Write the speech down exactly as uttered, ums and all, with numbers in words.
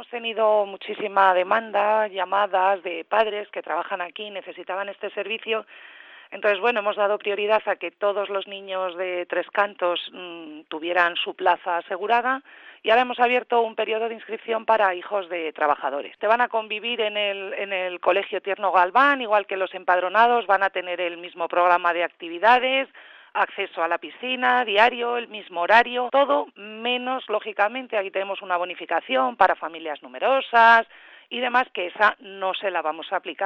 hemos tenido muchísima demanda, llamadas de padres que trabajan aquí, necesitaban este servicio. Entonces, bueno, hemos dado prioridad a que todos los niños de Tres Cantos mmm, tuvieran su plaza asegurada y ahora hemos abierto un periodo de inscripción para hijos de trabajadores. Te van a convivir en el, en el Colegio Tierno Galván, igual que los empadronados, van a tener el mismo programa de actividades, acceso a la piscina, diario, el mismo horario, todo menos, lógicamente, aquí tenemos una bonificación para familias numerosas y demás, que esa no se la vamos a aplicar.